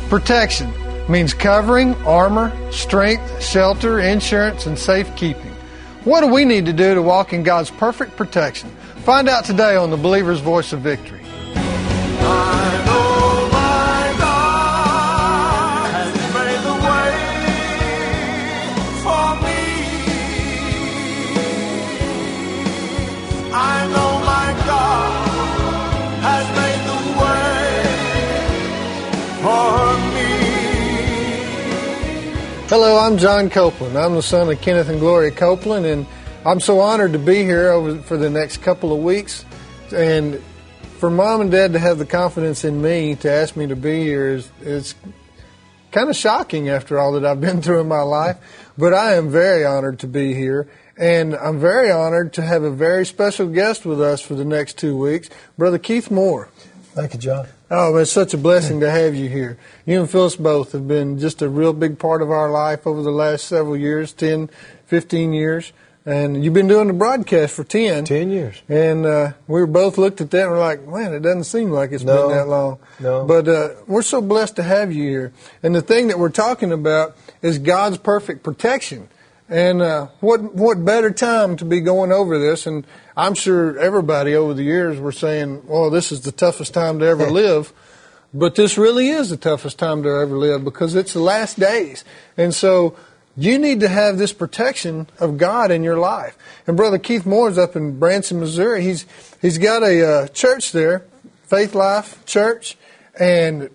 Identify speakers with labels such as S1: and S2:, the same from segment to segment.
S1: Protection means covering, armor, strength, shelter, insurance, and safekeeping. What do we need to do to walk in God's perfect protection? Find out today on the Believer's Voice of Victory.
S2: I know my God has made the way for me. I know my God has made the way for me.
S1: Hello, I'm John Copeland. I'm the son of Kenneth and Gloria Copeland, and I'm so honored to be here for the next couple of weeks. And for Mom and Dad to have the confidence in me to ask me to be here is kind of shocking after all that I've been through in my life. But I am very honored to be here, and I'm very honored to have a very special guest with us for the next 2 weeks, Brother Keith Moore.
S3: Thank you, John.
S1: Oh, it's such a blessing to have you here. You and Phyllis both have been just a real big part of our life over the last several years, 10, 15 years. And you've been doing the broadcast for 10.
S3: 10 years.
S1: And we were both looked at that and we're like, man, it doesn't seem like it's been that long.
S3: No.
S1: But we're so blessed to have you here. And the thing that we're talking about is God's perfect protection. And what better time to be going over this? And I'm sure everybody over the years were saying, well, this is the toughest time to ever live. But this really is the toughest time to ever live because it's the last days. And so you need to have this protection of God in your life. And Brother Keith Moore is up in Branson, Missouri. He's got a church there, Faith Life Church, and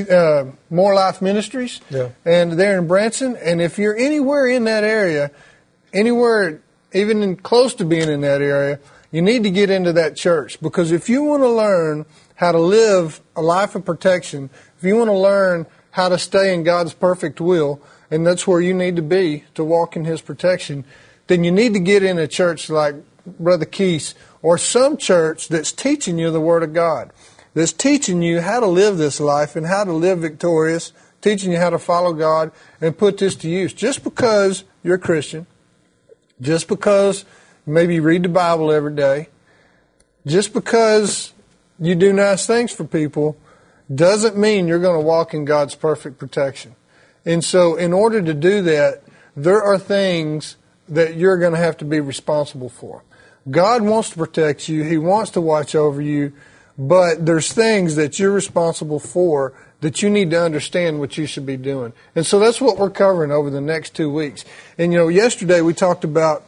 S1: More Life Ministries.
S3: Yeah.
S1: And they're in Branson. And if you're anywhere in that area, anywhere even close to being in that area, you need to get into that church. Because if you want to learn how to live a life of protection, if you want to learn how to stay in God's perfect will, and that's where you need to be to walk in His protection, then you need to get in a church like Brother Keith or some church that's teaching you the Word of God, that's teaching you how to live this life and how to live victorious, teaching you how to follow God and put this to use. Just because you're a Christian, just because maybe you read the Bible every day, just because you do nice things for people, doesn't mean you're going to walk in God's perfect protection. And so in order to do that, there are things that you're going to have to be responsible for. God wants to protect you. He wants to watch over you. But there's things that you're responsible for that you need to understand what you should be doing. And so that's what we're covering over the next 2 weeks. And, yesterday we talked about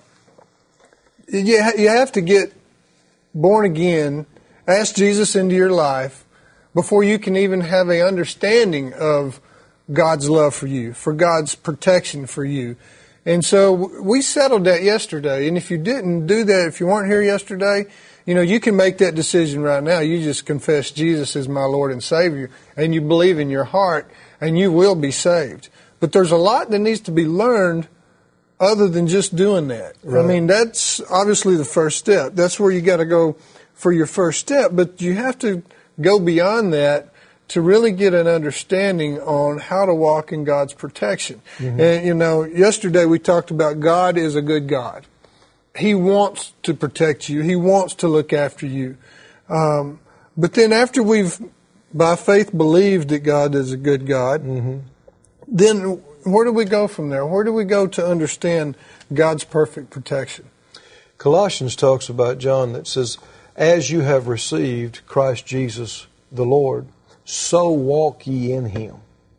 S1: you have to get born again, ask Jesus into your life before you can even have an understanding of God's love for you, for God's protection for you. And so we settled that yesterday. And if you didn't do that, if you weren't here yesterday, you can make that decision right now. You just confess Jesus as my Lord and Savior, and you believe in your heart, and you will be saved. But there's a lot that needs to be learned other than just doing that. Right. I mean, that's obviously the first step. That's where you got to go for your first step. But you have to go beyond that to really get an understanding on how to walk in God's protection. Mm-hmm. And, yesterday we talked about God is a good God. He wants to protect you. He wants to look after you. But then after we've, by faith, believed that God is a good God, mm-hmm. then where do we go from there? Where do we go to understand God's perfect protection?
S3: Colossians talks about, John, that says, as you have received Christ Jesus the Lord, so walk ye in Him.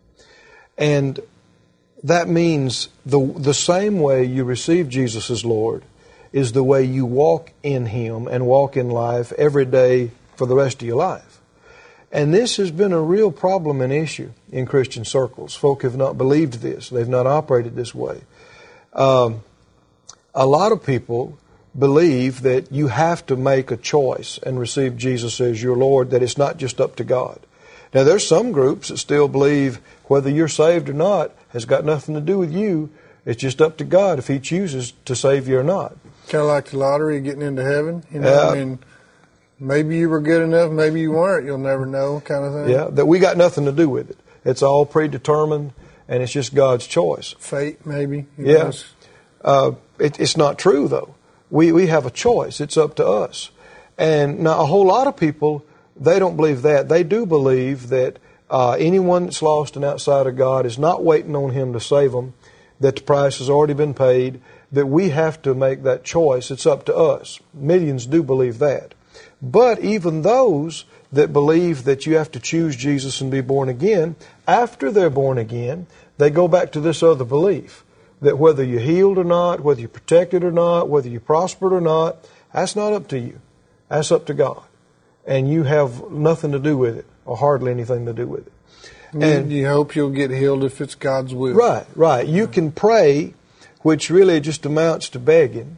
S3: And that means the same way you receive Jesus as Lord is the way you walk in Him and walk in life every day for the rest of your life. And this has been a real problem and issue in Christian circles. Folk have not believed this. They've not operated this way. A lot of people believe that you have to make a choice and receive Jesus as your Lord, that it's not just up to God. Now, there's some groups that still believe whether you're saved or not has got nothing to do with you. It's just up to God if He chooses to save you or not.
S1: Kind of like the lottery, getting into heaven. I mean, maybe you were good enough, maybe you weren't. You'll never know, kind of thing.
S3: Yeah, that we got nothing to do with it. It's all predetermined, and it's just God's choice.
S1: Fate, maybe.
S3: Yes. It's not true, though. We have a choice. It's up to us. And now a whole lot of people, they don't believe that. They do believe that Anyone that's lost and outside of God is not waiting on Him to save them, that the price has already been paid, that we have to make that choice. It's up to us. Millions do believe that. But even those that believe that you have to choose Jesus and be born again, after they're born again, they go back to this other belief, that whether you're healed or not, whether you're protected or not, whether you prospered or not, that's not up to you. That's up to God. And you have nothing to do with it, or hardly anything to do with it.
S1: And you hope you'll get healed if it's God's will.
S3: Right, right. You can pray, which really just amounts to begging,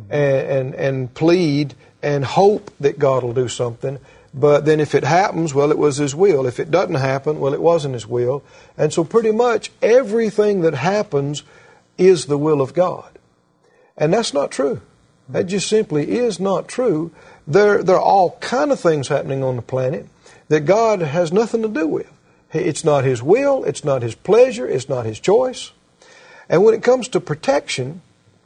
S3: and plead and hope that God will do something. But then if it happens, well, it was His will. If it doesn't happen, well, it wasn't His will. And so pretty much everything that happens is the will of God. And that's not true. That just simply is not true. There are all kind of things happening on the planet that God has nothing to do with. It's not His will, it's not His pleasure, it's not His choice. And when it comes to protection,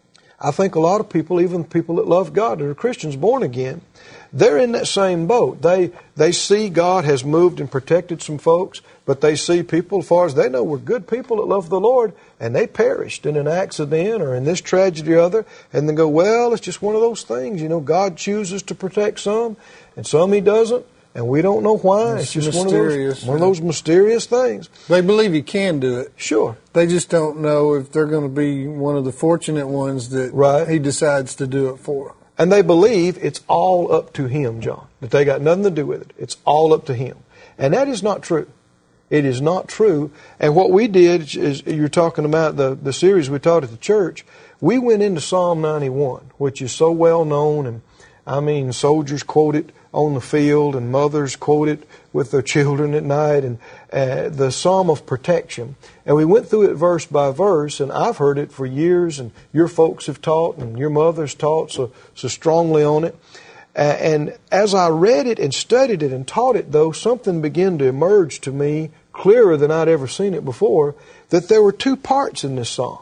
S3: I think a lot of people, even people that love God, that are Christians born again, they're in that same boat. They see God has moved and protected some folks, but they see people, as far as they know, were good people that love the Lord, and they perished in an accident or in this tragedy or other, and they go, well, it's just one of those things. You know, God chooses to protect some, and some He doesn't, and we don't know why. It's just one of those mysterious things.
S1: They believe He can do it.
S3: Sure.
S1: They just don't know if they're going to be one of the fortunate ones that He decides to do it for.
S3: And they believe it's all up to Him, John, that they got nothing to do with it. It's all up to Him. And that is not true. It is not true. And what we did is, you're talking about the series we taught at the church, we went into Psalm 91, which is so well known, and I mean, soldiers quote it on the field, and mothers quote it with their children at night, and the Psalm of protection. And we went through it verse by verse, and I've heard it for years, and your folks have taught, and your mother's taught so strongly on it. And as I read it and studied it and taught it, though, something began to emerge to me clearer than I'd ever seen it before, that there were two parts in this psalm.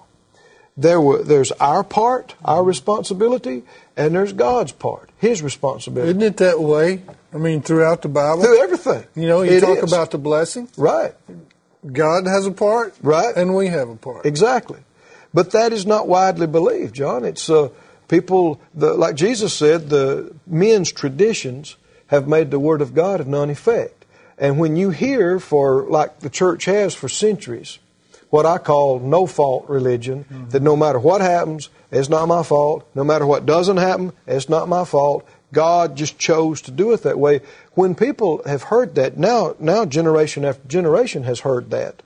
S3: There's our part, our responsibility, and there's God's part, His responsibility.
S1: Isn't it that way? I mean, throughout the Bible?
S3: Through everything.
S1: You know, you talk about the blessing.
S3: Right.
S1: God has a part.
S3: Right.
S1: And we have a part.
S3: Exactly. But that is not widely believed, John. It's people, like Jesus said, the men's traditions have made the Word of God of none effect. And when you hear, like the church has for centuries, what I call no-fault religion, that no matter what happens, it's not my fault. No matter what doesn't happen, it's not my fault. God just chose to do it that way. When people have heard that, now generation after generation has heard that.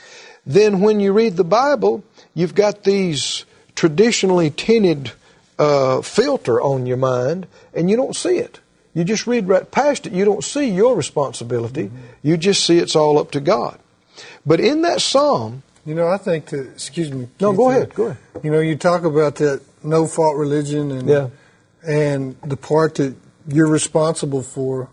S3: Then when you read the Bible, you've got these traditionally tinted filter on your mind, and you don't see it. You just read right past it. You don't see your responsibility. You just see it's all up to God. But in that psalm...
S1: You know, I think that, excuse me.
S3: No,
S1: Keith,
S3: go ahead.
S1: You know, you talk about that no-fault religion and the part that you're responsible for.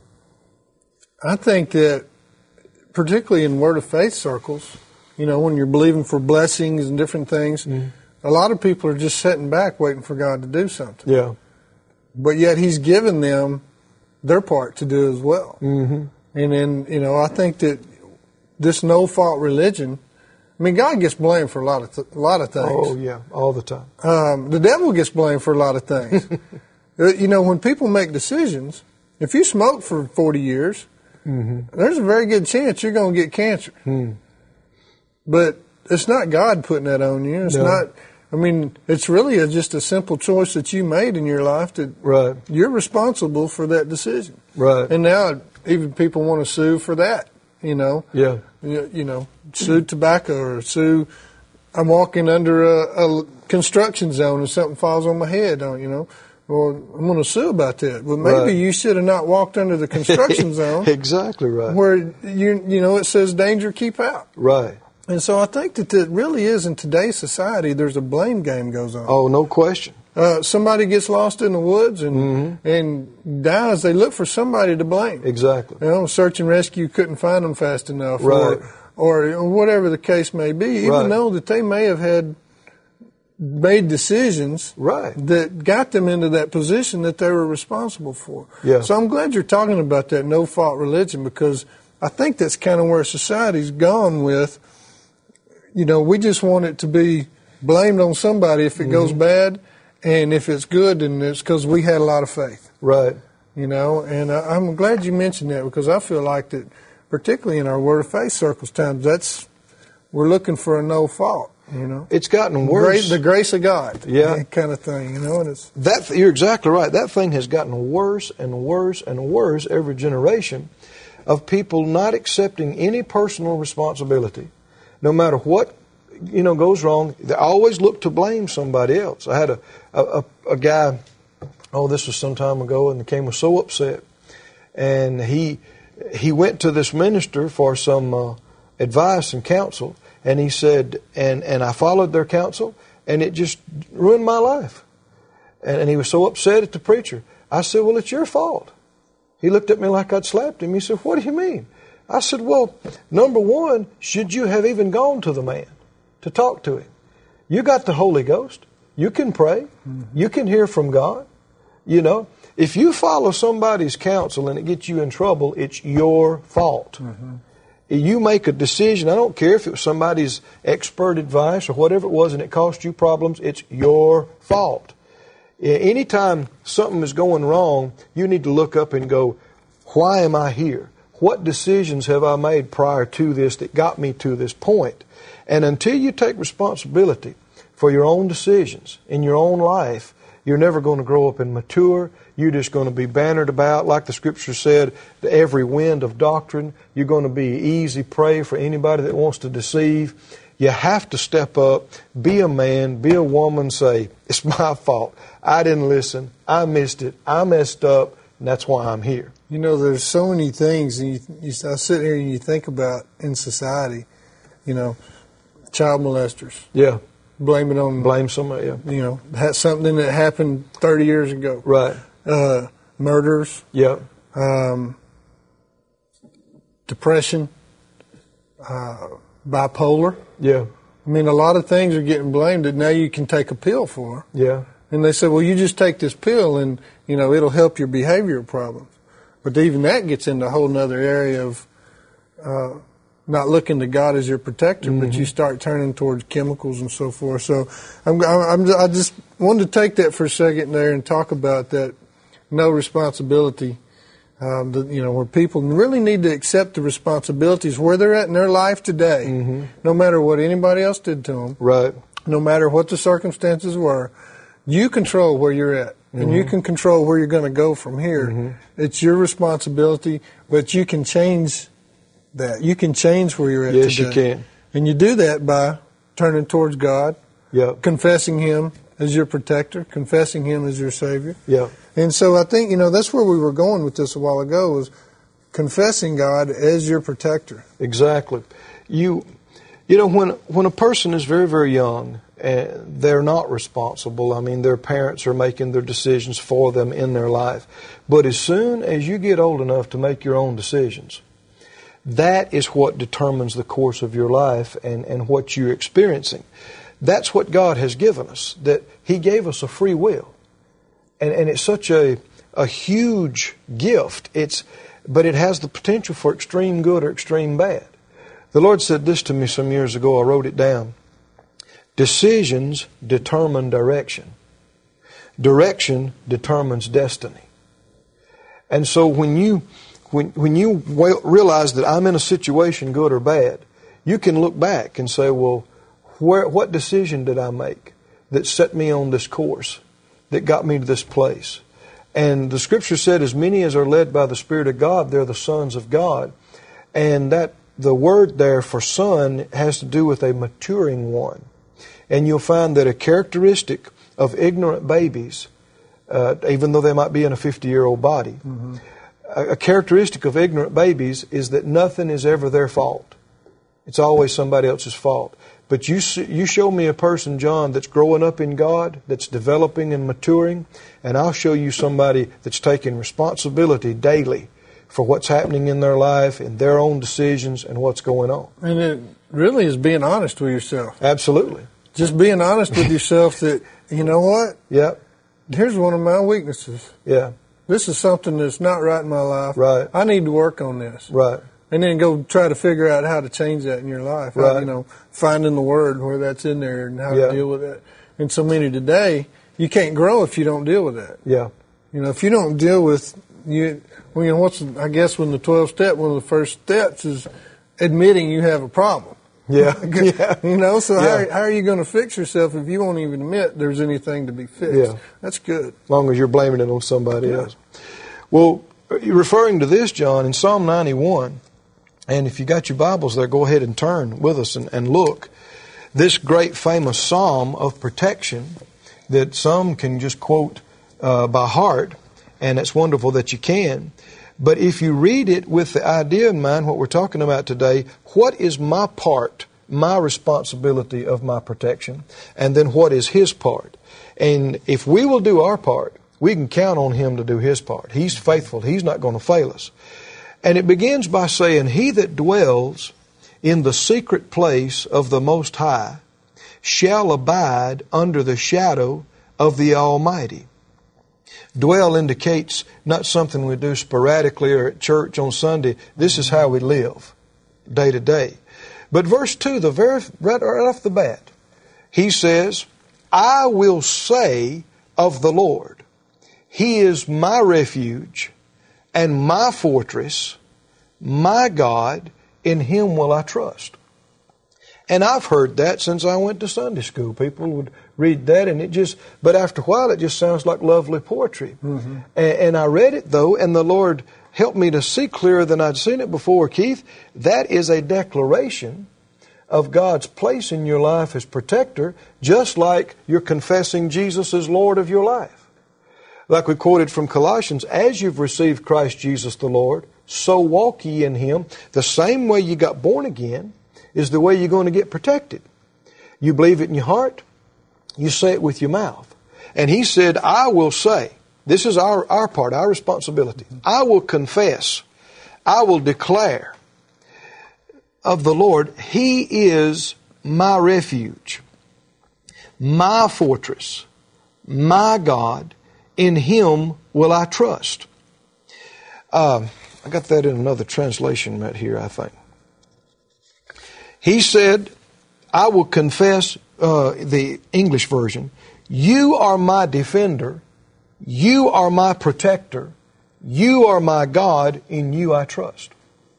S1: I think that, particularly in Word of Faith circles, you know, when you're believing for blessings and different things, a lot of people are just sitting back waiting for God to do something.
S3: Yeah.
S1: But yet He's given them their part to do as well. And then, you know, I think that this no-fault religion, I mean, God gets blamed for a lot of things.
S3: Oh, yeah, all the time.
S1: The devil gets blamed for a lot of things. You know, when people make decisions, if you smoke for 40 years, there's a very good chance you're going to get cancer. But it's not God putting that on you. It's not. I mean, it's really just a simple choice that you made in your life that you're responsible for that decision. Right. And now even people want to sue for that. You know. Yeah. You know, sue tobacco or sue. I'm walking under a construction zone and something falls on my head. You know. Well, I'm going to sue about that. But maybe you should have not walked under the construction zone.
S3: Exactly right.
S1: Where you know it says danger, keep out. Right. And so I think that it really is in today's society. There's a blame game goes on.
S3: Oh, no question.
S1: Somebody gets lost in the woods and dies. They look for somebody to blame.
S3: Exactly.
S1: You know, search and rescue couldn't find them fast enough,
S3: right.
S1: or whatever the case may be. Even though that they may have had made decisions that got them into that position that they were responsible for. Yeah. So I'm glad you're talking about that no-fault religion, because I think that's kind of where society's gone with, we just want it to be blamed on somebody if it goes bad, and if it's good, then it's because we had a lot of faith.
S3: Right.
S1: And I'm glad you mentioned that, because I feel like that, particularly in our Word of Faith circles times, we're looking for a no fault.
S3: It's gotten worse.
S1: The grace of God,
S3: yeah,
S1: kind of thing. And
S3: you're exactly right. That thing has gotten worse and worse and worse every generation, of people not accepting any personal responsibility, no matter what goes wrong. They always look to blame somebody else. I had a guy. This was some time ago, and the king was so upset, and he went to this minister for some advice and counsel. And he said, and I followed their counsel, and it just ruined my life. And he was so upset at the preacher. I said, well, it's your fault. He looked at me like I'd slapped him. He said, what do you mean? I said, well, number one, should you have even gone to the man to talk to him? You got the Holy Ghost. You can pray. You can hear from God. If you follow somebody's counsel and it gets you in trouble, it's your fault. You make a decision. I don't care if it was somebody's expert advice or whatever it was, and it cost you problems. It's your fault. Anytime something is going wrong, you need to look up and go, why am I here? What decisions have I made prior to this that got me to this point? And until you take responsibility for your own decisions in your own life, you're never going to grow up and mature. You're just going to be bannered about, like the Scripture said, every wind of doctrine. You're going to be easy prey for anybody that wants to deceive. You have to step up, be a man, be a woman, say, it's my fault. I didn't listen. I missed it. I messed up, and that's why I'm here.
S1: There's so many things, and I sit here and you think about in society, child molesters.
S3: Yeah.
S1: Blame
S3: somebody, yeah.
S1: Something that happened 30 years ago.
S3: Right.
S1: Murders.
S3: Yeah.
S1: Depression. Bipolar.
S3: Yeah.
S1: A lot of things are getting blamed that now you can take a pill for.
S3: Yeah.
S1: And they say, well, you just take this pill and, it'll help your behavioral problems. But even that gets into a whole other area of not looking to God as your protector, but you start turning towards chemicals and so forth. So I just wanted to take that for a second there and talk about that no responsibility, where people really need to accept the responsibilities where they're at in their life today, no matter what anybody else did to them,
S3: right?
S1: No matter what the circumstances were. You control where you're at, and you can control where you're going to go from here. It's your responsibility, but you can change that. You can change where you're at today.
S3: Yes, you can.
S1: And you do that by turning towards God, confessing Him as your protector, confessing Him as your Savior.
S3: Yeah.
S1: And so I think, that's where we were going with this a while ago, was confessing God as your protector.
S3: Exactly. When a person is very, very young, they're not responsible. Their parents are making their decisions for them in their life. But as soon as you get old enough to make your own decisions, that is what determines the course of your life and what you're experiencing. That's what God has given us, that He gave us a free will. And it's such a huge gift. But it has the potential for extreme good or extreme bad. The Lord said this to me some years ago. I wrote it down. Decisions determine direction. Direction determines destiny. And so when you realize that I'm in a situation, good or bad, you can look back and say, well, what decision did I make that set me on this course, that got me to this place? And the Scripture said, as many as are led by the Spirit of God, they're the sons of God. And that the word there for son has to do with a maturing one. And you'll find that a characteristic of ignorant babies, even though they might be in a 50-year-old body, a characteristic of ignorant babies is that nothing is ever their fault. It's always somebody else's fault. But you show me a person, John, that's growing up in God, that's developing and maturing, and I'll show you somebody that's taking responsibility daily for what's happening in their life, in their own decisions, and what's going on.
S1: And it really is being honest with yourself.
S3: Absolutely.
S1: Just being honest with yourself that, you know what?
S3: Yep.
S1: Here's one of my weaknesses.
S3: Yeah.
S1: This is something that's not right in my life.
S3: Right.
S1: I need to work on this.
S3: Right.
S1: And then go try to figure out how to change that in your life.
S3: Right.
S1: How, you know, finding the word where that's in there and how
S3: Yeah.
S1: to deal with it. And so many today, you can't grow if you don't deal with that.
S3: Yeah.
S1: You know, if you don't deal with you, well, you know, I guess when the 12 step, one of the first steps is admitting you have a problem.
S3: Yeah. Yeah.
S1: You know, so
S3: Yeah.
S1: how are you going to fix yourself if you won't even admit there's anything to be fixed?
S3: Yeah.
S1: That's good.
S3: As long as you're blaming it on somebody
S1: Yeah.
S3: else. Well, referring to this, John, in Psalm 91, and if you got your Bibles there, go ahead and turn with us and look. This great famous psalm of protection that some can just quote by heart, and it's wonderful that you can. But if you read it with the idea in mind, what we're talking about today, what is my part, my responsibility of my protection, and then what is His part? And if we will do our part, we can count on Him to do His part. He's faithful. He's not going to fail us. And it begins by saying, He that dwells in the secret place of the Most High shall abide under the shadow of the Almighty. Dwell indicates not something we do sporadically or at church on Sunday. This is how we live day to day. But verse 2, right off the bat, he says, I will say of the Lord, He is my refuge and my fortress, my God, in Him will I trust. And I've heard that since I went to Sunday school. People would read that and but after a while it just sounds like lovely poetry. Mm-hmm. And I read it though, and the Lord helped me to see clearer than I'd seen it before, Keith. That is a declaration of God's place in your life as protector, just like you're confessing Jesus as Lord of your life. Like we quoted from Colossians, as you've received Christ Jesus the Lord, so walk ye in Him. The same way you got born again is the way you're going to get protected. You believe it in your heart, you say it with your mouth. And He said, I will say, this is our part, our responsibility. I will confess, I will declare of the Lord, He is my refuge, my fortress, my God, in Him will I trust. I got that in another translation right here, I think. He said, I will confess, the English version, You are my defender, You are my protector, You are my God, in You I trust.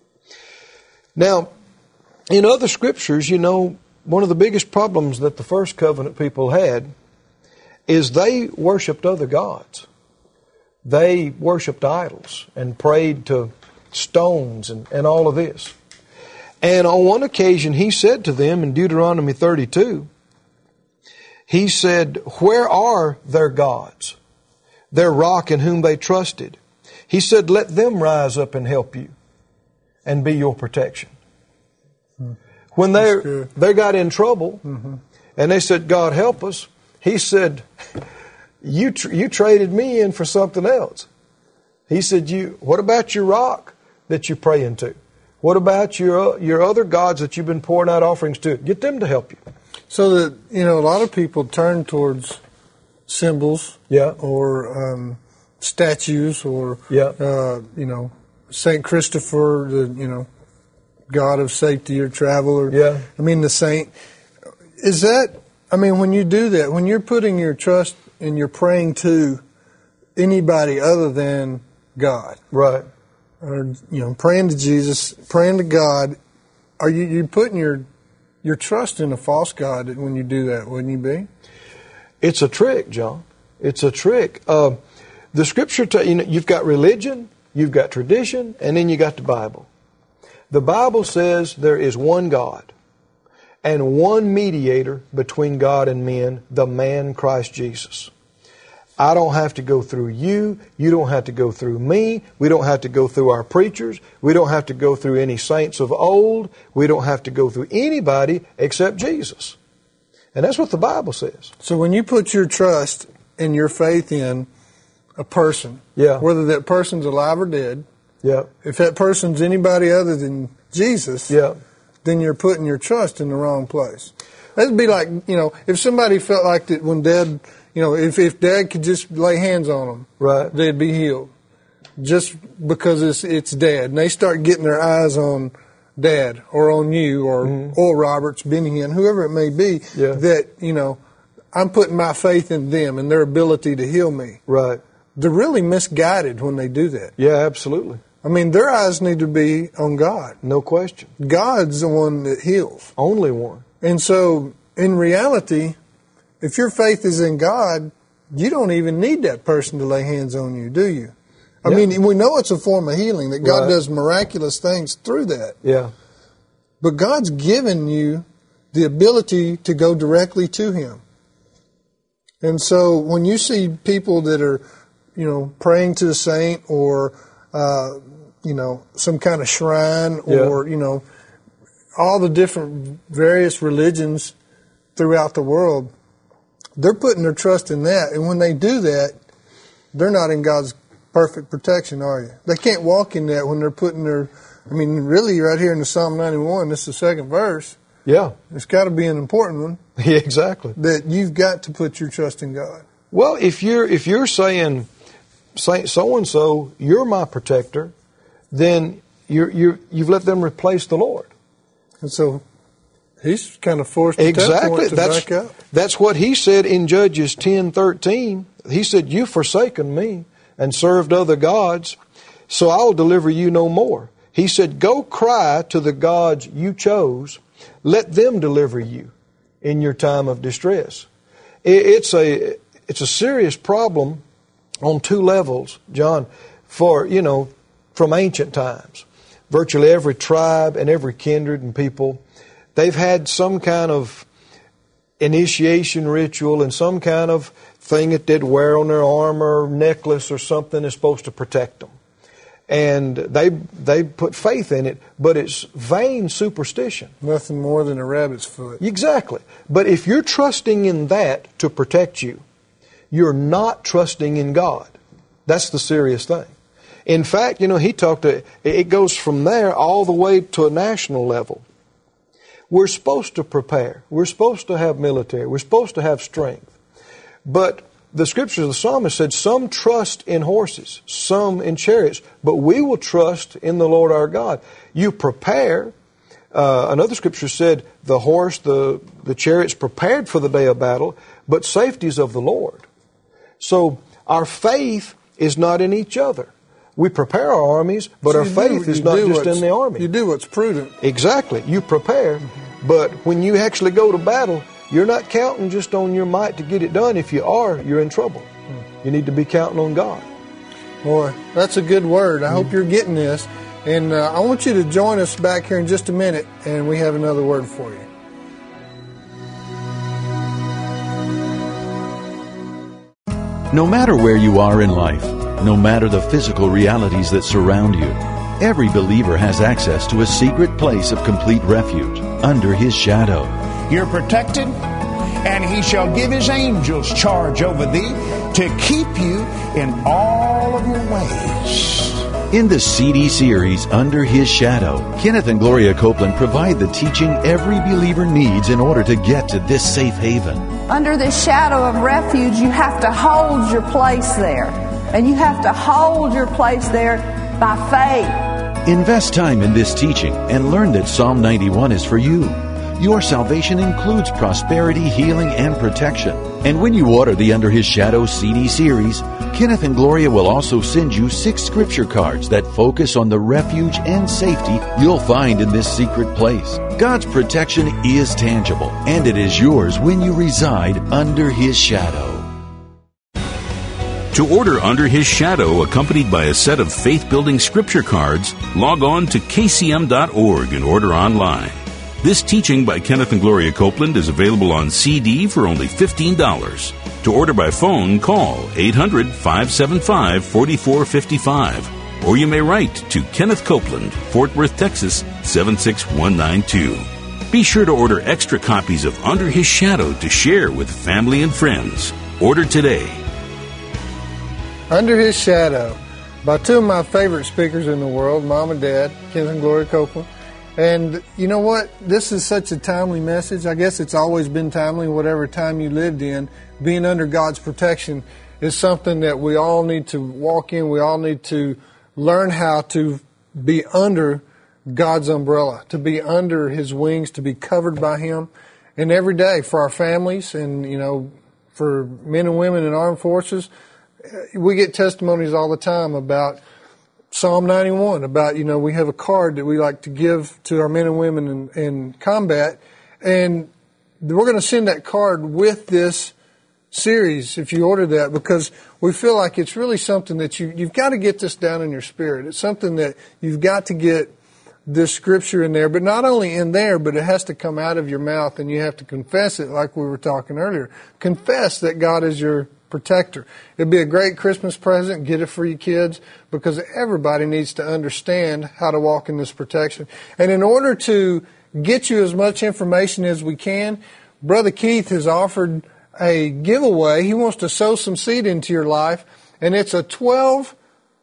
S3: Now, in other scriptures, you know, one of the biggest problems that the first covenant people had is they worshiped other gods. They worshiped idols and prayed to stones and all of this. And on one occasion, He said to them in Deuteronomy 32, He said, Where are their gods, their rock in whom they trusted? He said, Let them rise up and help you and be your protection. When they got in trouble, and they said, God help us, He said, you traded me in for something else. He said, what about your rock that you're praying to? What about your other gods that you've been pouring out offerings to? Get them to help you.
S1: So that, you know, a lot of people turn towards symbols, or statues, or you know, Saint Christopher, the god of safety or travel, or I mean the saint. Is that? I mean, when you do that, when you're putting your trust and you're praying to anybody other than God,
S3: right?
S1: Or praying to Jesus, praying to God, are you putting your trust in a false god when you do that? Wouldn't you be?
S3: It's a trick, John. It's a trick. The Scripture, you've got religion, you've got tradition, and then you got the Bible. The Bible says there is one God and one mediator between God and men, the man Christ Jesus. I don't have to go through you. You don't have to go through me. We don't have to go through our preachers. We don't have to go through any saints of old. We don't have to go through anybody except Jesus. And that's what the Bible says.
S1: So when you put your trust and your faith in a person, whether that person's alive or dead, if that person's anybody other than Jesus, then you're putting your trust in the wrong place. That'd be like, if somebody felt like that when Dad, if Dad could just lay hands on them, they'd be healed. just because it's Dad. And they start getting their eyes on Dad or on you or Oral Roberts, Benny Hinn, whoever it may be, that, you know, I'm putting my faith in them and their ability to heal me.
S3: Right.
S1: They're really misguided when they do that.
S3: Yeah, absolutely.
S1: I mean, their eyes need to be on God.
S3: No question.
S1: God's the one that heals.
S3: Only one.
S1: And so, in reality, if your faith is in God, you don't even need that person to lay hands on you, do you? I mean, we know it's a form of healing, that God does miraculous things through that.
S3: Yeah.
S1: But God's given you the ability to go directly to Him. And so when you see people that are, you know, praying to a saint or, you know, some kind of shrine or, you know, all the different various religions throughout the world, they're putting their trust in that. And when they do that, they're not in God's perfect protection, are you? They can't walk in that when they're putting their, I mean, really right here in the Psalm 91, this is the second verse.
S3: Yeah.
S1: It's got to be an important one.
S3: Yeah, exactly.
S1: That you've got to put your trust in God.
S3: Well, if you're saying, Saint so-and-so, you're my protector, then you've let them replace the Lord.
S1: And so he's kind of forced to back up.
S3: That's what he said in Judges 10:13. He said, "You've forsaken me and served other gods, so I'll deliver you no more." He said, "Go cry to the gods you chose. Let them deliver you in your time of distress." It's a serious problem on two levels, John, for, you know, from ancient times. Virtually every tribe and every kindred and people, they've had some kind of initiation ritual and some kind of thing that they'd wear on their arm or necklace or something that's supposed to protect them. And they put faith in it, but it's vain superstition.
S1: Nothing more than a rabbit's foot.
S3: Exactly. But if you're trusting in that to protect you, you're not trusting in God. That's the serious thing. In fact, you know, it goes from there all the way to a national level. We're supposed to prepare. We're supposed to have military. We're supposed to have strength. But the scriptures of the psalmist said, some trust in horses, some in chariots, but we will trust in the Lord our God. You prepare. Another scripture said, the horse, the chariot's prepared for the day of battle, but safety is of the Lord. So our faith is not in each other. We prepare our armies, but our faith is not just in the army.
S1: You do what's prudent.
S3: Exactly. You prepare, but when you actually go to battle, you're not counting just on your might to get it done. If you are, you're in trouble. You need to be counting on God.
S1: Boy, that's a good word. I hope you're getting this. And I want you to join us back here in just a minute, and we have another word for you.
S4: No matter where you are in life, no matter the physical realities that surround you, every believer has access to a secret place of complete refuge under His shadow.
S5: You're protected, and He shall give His angels charge over thee to keep you in all of your ways.
S4: In the CD series, Under His Shadow, Kenneth and Gloria Copeland provide the teaching every believer needs in order to get to this safe haven.
S6: Under this shadow of refuge, you have to hold your place there. And you have to hold your place there by faith.
S4: Invest time in this teaching and learn that Psalm 91 is for you. Your salvation includes prosperity, healing, and protection. And when you order the Under His Shadow CD series, Kenneth and Gloria will also send you 6 scripture cards that focus on the refuge and safety you'll find in this secret place. God's protection is tangible, and it is yours when you reside under His shadow.
S7: To order Under His Shadow, accompanied by a set of faith-building scripture cards, log on to kcm.org and order online. This teaching by Kenneth and Gloria Copeland is available on CD for only $15. To order by phone, call 800-575-4455. Or you may write to Kenneth Copeland, Fort Worth, Texas, 76192. Be sure to order extra copies of Under His Shadow to share with family and friends. Order today.
S1: Under His Shadow, by two of my favorite speakers in the world, Mom and Dad, Kenneth and Gloria Copeland. And you know what? This is such a timely message. I guess it's always been timely, whatever time you lived in, being under God's protection. is something that we all need to walk in. We all need to learn how to be under God's umbrella, to be under His wings, to be covered by Him. And every day for our families and, for men and women in armed forces, we get testimonies all the time about Psalm 91, about, we have a card that we like to give to our men and women in combat, and we're going to send that card with this series if you order that, because we feel like it's really something that you've got to get this down in your spirit. It's something that you've got to get this scripture in there, but not only in there, but it has to come out of your mouth, and you have to confess it like we were talking earlier. Confess that God is your protector. It'd be a great Christmas present. Get it for your kids, because everybody needs to understand how to walk in this protection. And in order to get you as much information as we can, Brother Keith has offered a giveaway. He wants to sow some seed into your life, and it's a 12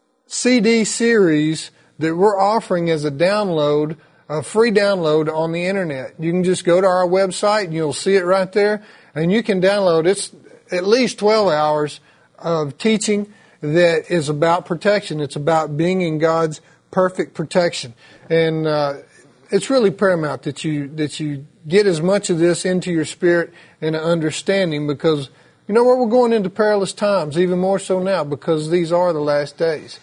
S1: CD series that we're offering as a download, a free download on the internet. You can just go to our website and you'll see it right there, and you can download. It's at least 12 hours of teaching that is about protection. It's about being in God's perfect protection. And it's really paramount that you get as much of this into your spirit and an understanding, because we're going into perilous times, even more so now, because these are the last days.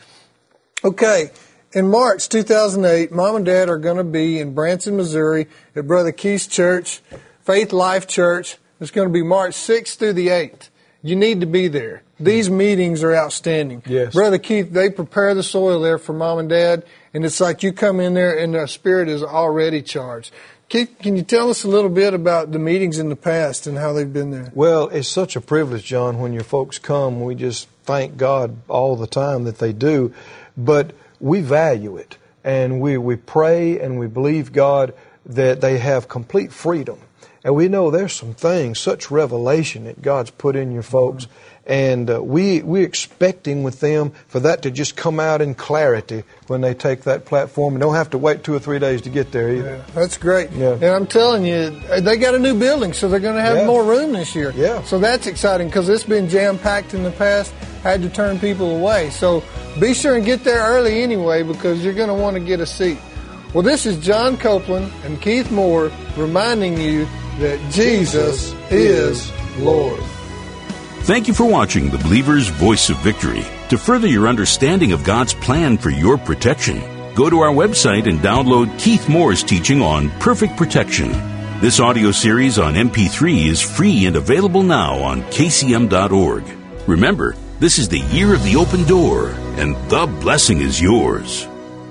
S1: Okay, in March 2008, Mom and Dad are going to be in Branson, Missouri at Brother Keith's church, Faith Life Church. It's going to be March 6th through the 8th. You need to be there. These meetings are outstanding.
S3: Yes.
S1: Brother Keith, they prepare the soil there for Mom and Dad, and it's like you come in there and the spirit is already charged. Keith, can you tell us a little bit about the meetings in the past and how they've been there?
S3: Well, it's such a privilege, John, when your folks come. We just thank God all the time that they do. But we value it, and we pray and we believe God that they have complete freedom. And we know there's some things, such revelation that God's put in your folks. And we're expecting with them for that to just come out in clarity when they take that platform, and don't have to wait 2 or 3 days to get there either.
S1: Yeah, that's great.
S3: Yeah.
S1: And I'm telling you, they got a new building, so they're going to have more room this year.
S3: Yeah.
S1: So that's exciting, because it's been jam-packed in the past, had to turn people away. So be sure and get there early anyway, because you're going to want to get a seat. Well, this is John Copeland and Keith Moore reminding you that Jesus is Lord.
S7: Thank you for watching The Believer's Voice of Victory. To further your understanding of God's plan for your protection, go to our website and download Keith Moore's teaching on perfect protection. This audio series on MP3 is free and available now on kcm.org. Remember, this is the year of the open door, and the blessing is yours.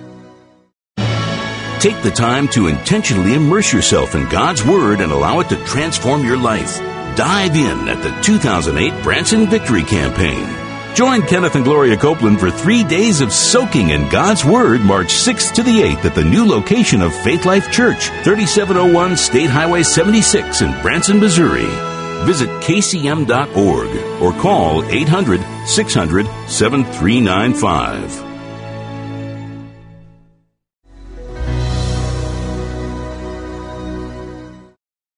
S7: Take the time to intentionally immerse yourself in God's Word and allow it to transform your life. Dive in at the 2008 Branson Victory Campaign. Join Kenneth and Gloria Copeland for 3 days of soaking in God's Word, March 6th to the 8th at the new location of Faith Life Church, 3701 State Highway 76 in Branson, Missouri. Visit kcm.org or call 800-600-7395.